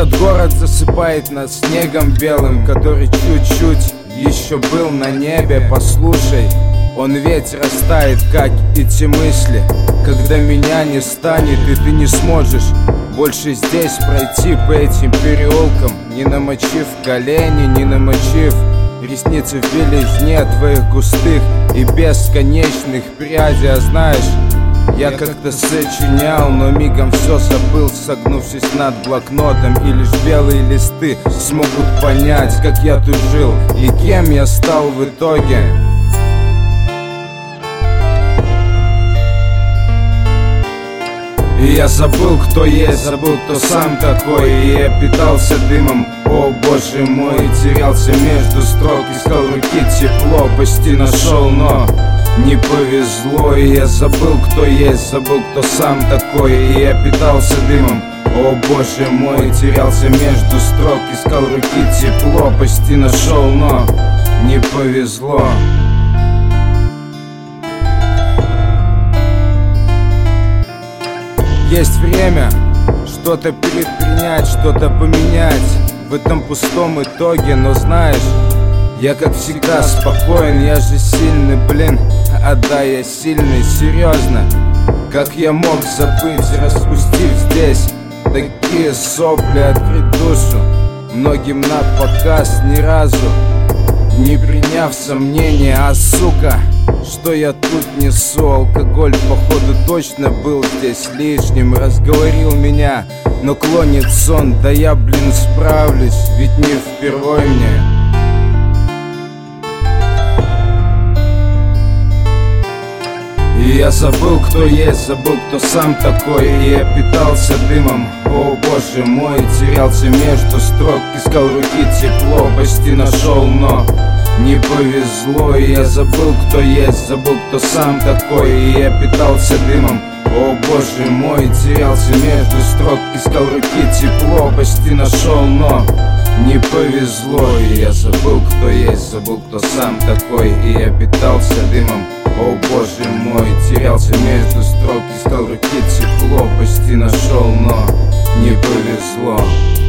Этот город засыпает нас снегом белым, который чуть-чуть еще был на небе. Послушай, он ведь растает, как эти мысли, когда меня не станет, и ты не сможешь больше здесь пройти по этим переулкам, не намочив колени, не намочив ресницы в белизне твоих густых и бесконечных прядей. А знаешь, я как-то сочинял, но мигом все забыл, согнувшись над блокнотом, и лишь белые листы смогут понять, как я тут жил и кем я стал в итоге. И я забыл, кто есть, забыл, кто сам такой. И я питался дымом, о боже мой, терялся между строк, искал руки тепло, почти нашел, но не повезло. И я забыл, кто есть, забыл, кто сам такой. И я питался дымом, о боже мой, терялся между строк, искал руки тепло, почти нашел, но не повезло. Есть время что-то предпринять, что-то поменять в этом пустом итоге. Но знаешь, я как всегда спокоен, я же сильный, блин. А да, я сильный, серьезно. Как я мог забыть, распустив здесь такие сопли, открыть душу многим на показ, ни разу не приняв сомнения. А сука, что я тут несу? Алкоголь, походу, точно был здесь лишним. Разговорил меня, но клонит сон. Да я, блин, справлюсь, ведь не впервой мне. И я забыл, кто есть, забыл, кто сам такой. И я питался дымом, о боже мой, терялся между строк, искал руки тепло, почти нашел, но не повезло. И я забыл, кто есть, забыл, кто сам такой. И я питался дымом, о боже мой, терялся между строк, искал руки тепло, почти нашел, но не повезло. И я забыл, кто есть, забыл, кто сам такой. И я питался дымом, о боже мой, терялся между строк, искал руки тепло, почти нашел, но не повезло.